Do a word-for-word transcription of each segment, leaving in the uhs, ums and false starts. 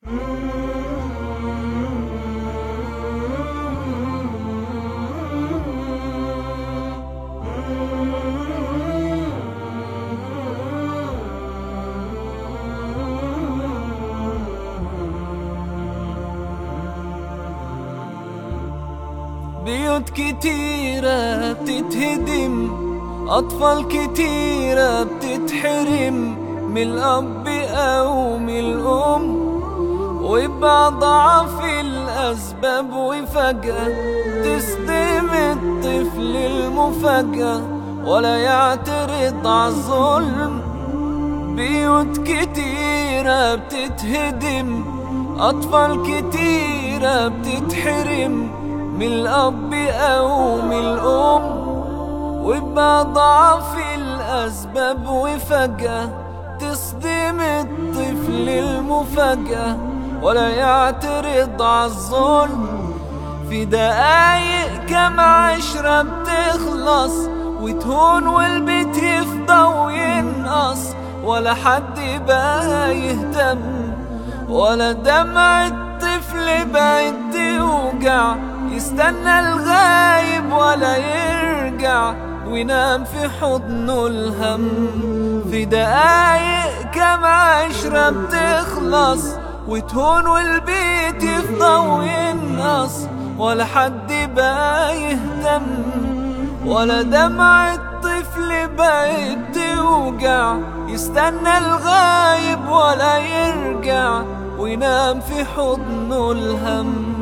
بيوت كتيرة بتتهدم، أطفال كتيرة بتتحرم من الأب أو من الأم، ويبقى ضعف الأسباب وفجأة تصدم الطفل المفاجأة ولا يعترض عالظلم. بيوت كتيرة بتتهدم، أطفال كتيرة بتتحرم من الأب أو من الأم، ويبقى ضعف الأسباب وفجأة تصدم الطفل المفاجأة ولا يعترض عالظلم. في دقايق كام عشرة بتخلص وتهون والبيت يفضى وينقص، ولا حد بقى يهتم، ولا دمع الطفل بقت توجع، يستنى الغايب ولا يرجع وينام في حضنه الهم. في دقايق كام عشرة بتخلص وتهون والبيت يفضى وينقص، ولا حد بقى يهتم، ولا دمع الطفل بقت توجع، يستنى الغايب ولا يرجع وينام في حضنه الهم.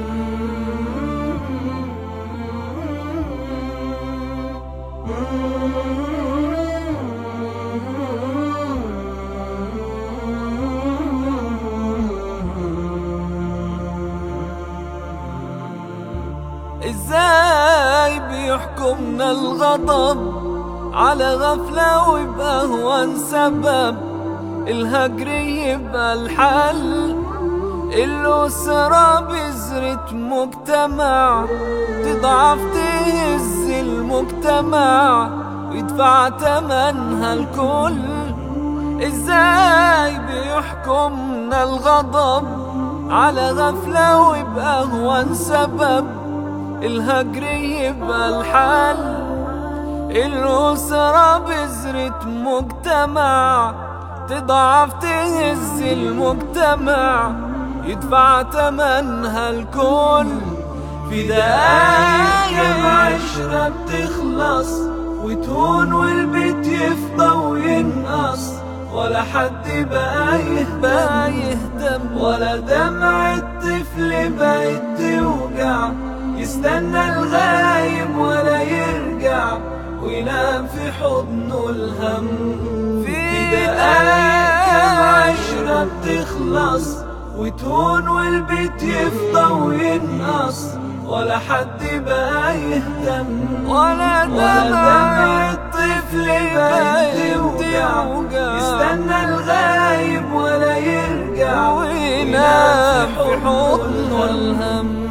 ازاي بيحكمنا الغضب على غفلة ويبقى هوان سبب الهجر يبقى الحل؟ الأسرة بذرة مجتمع تضعف تهز المجتمع ويدفع تمنها الكل. ازاي بيحكمنا الغضب على غفلة ويبقى هوان سبب الهجر يبقى الحل؟ الأسرة بذرة مجتمع تضعف تهز المجتمع يدفع تمنها الكل. في دقايق عشرة بتخلص وتهون والبيت يفضى وينقص، ولا حد بقى يهتم، ولا دمع الطفل بقت توجع، يستنى الغايب ولا يرجع وينام في حضنه الهم. في دقايق عشرة بتخلص وتهون والبيت يفضى وينقص، ولا حد بقى يهتم، ولا دمع الطفل بقى توجع، يستنى الغايب ولا يرجع وينام في حضنه الهم.